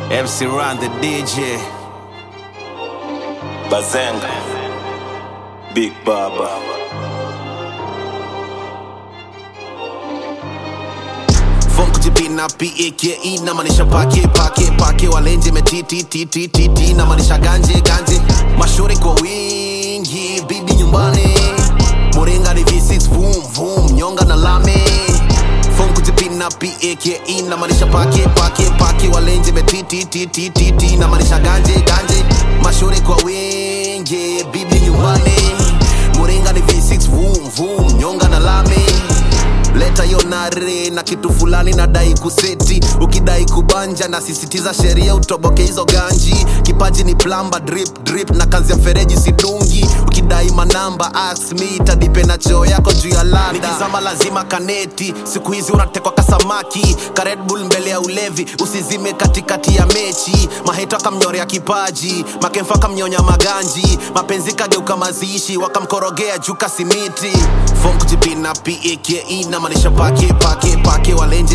MC Ron the DJ, Bazenga, Big Baba. Phone kujipina PAKE na manisha pake walenje metiti na manisha ganje mashure kwa wingi bibi nyumbani Moringa ni V6 vum nyonga na lame. Phone kujipina PAKE na manisha pake walenje metiti na manisha ganje mashure kwa wingi bibi nyumbani Moringa ni V6 vum nyonga na lame. Leta yonare na kitu fulani nadai kuseti. Ukidai kubanja na sisitiza sheria utoboke hizo ganji. Kipaji ni plamba drip na kazi ya mfereji sidungi. Ukidai manamba ask me itadipe na choo yako juu ya lada. Nikizama lazima kaneti, siku hizi unatekwa kasamaki. Ka Red Bull mbele ya ulevi, usizime katikati ya mechi. Maheto akamnyorea kipaji, makemfa kamnyonya maganji. Mapenzi kageuka mazishi, wakamkorogea juu kasimiti. Phone kujipina PAKE na manisha pake walenje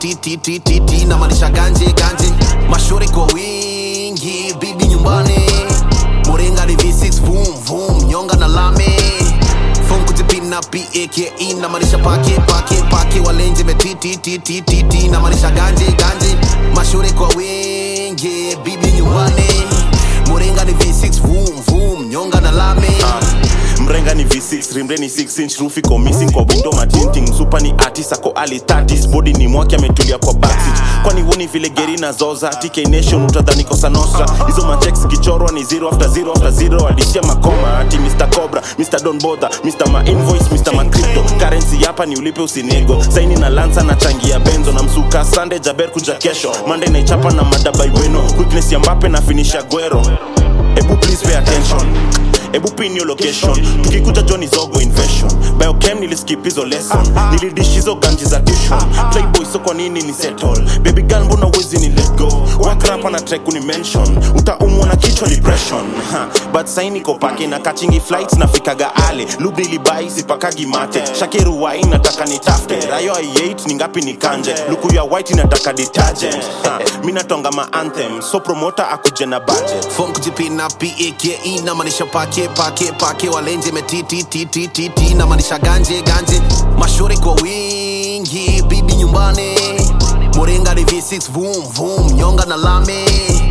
metiti na manisha ganje mashure kwa wingi bibi nyumbani Moringa ni V6 vum nyonga na lame. Phone kujipina PAKE na manisha pake walenje metiti na manisha ganje mashure kwa wingi bibi nyumbani Moringa ni V6 vum nyonga na lame. Mrenga ni V6, rimre ni 6 inch, roof iko missing kwa window matinting. Super ni artist ako ali 30s, body ni mwaki ametulia kwa backseat. Kwani woni vile geri na zoza, TK Nation utadhani kosa nostra. Hizo machecks kichorwa ni 0 after 0 after 0. Alishia makoma, ati Mr. Cobra, Mr. Don't Bother, Mr. Ma Invoice, Mr. Ma Crypto. Currency hapa ni ulipe usinego. Saini na lanza na changia benzo. Na msuka Sunday Jaber kuja kesho. Monday na ichapa na madaba iweno. Quickness ya Mbappe na finish Aguero. Ebu please pay attention. Ebu pin your location. Tukikuja Johnny Zogo invasion. Biochem niliskip hizo lesson. Nilidish hizo ganji za tuition. Playboy so kwa nini ni settle. Baby girl mbona wezi ni let go. Wakrapa na track uni mention. Utaumwa na kichwa depression. But saini ko pake na catching flights na fikaga ale. Lube nilibai sipakagi mate. Shakeru wa inataka nitafte. Rayo I8 ni ngapi ni kanje. Luku ya white inataka detergent. Mina tonga ma anthem. So promoter akuje na budget. Phone kujipina PAKE na manisha pake walenje metiti na manisha ganje mashure kwa wingi bibi nyumbani Moringa ni V6 vum nyonga na lame.